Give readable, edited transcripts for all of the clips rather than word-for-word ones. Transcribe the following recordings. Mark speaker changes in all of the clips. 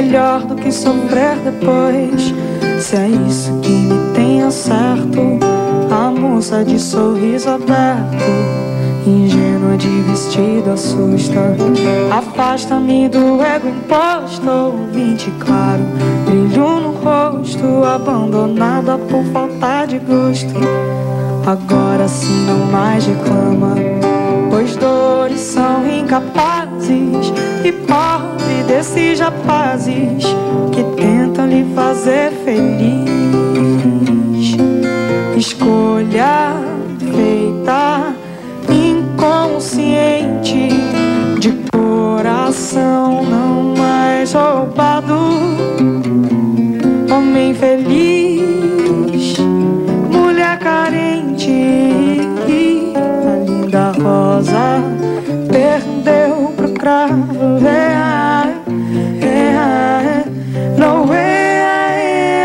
Speaker 1: melhor do que sofrer depois. Se é isso que me tem ao certo, a moça de sorriso aberto, ingênua de vestido assusta. Afasta-me do ego imposto, ouvinte claro, brilho no rosto, abandonada por falta de gosto. Agora sim não mais reclama, pois dores são incapazes, e pobre desses rapazes que tentam lhe fazer feliz. Escolha feita inconsciente, de coração não mais roubado. Homem feliz, mulher carente, a linda rosa perdeu pro cravo. No way,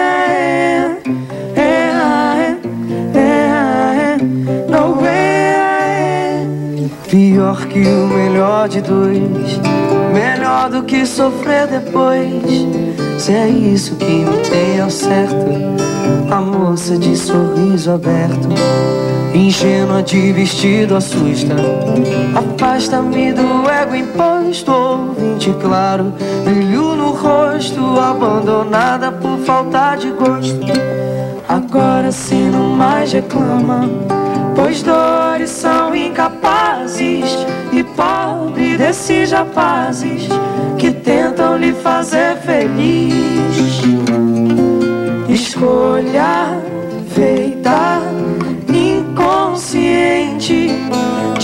Speaker 1: no way. Pior que o melhor de dois, melhor do que sofrer depois. Se é isso que me tem ao certo, a moça de sorriso aberto, ingênua de vestido assusta. Afasta-me do ego imposto, ouvinte claro, brilho no rosto, abandonada por falta de gosto. Agora sim não mais reclama, pois dores são incapazes, e pobre desses rapazes que tentam lhe fazer feliz. Escolha feita inconsciente,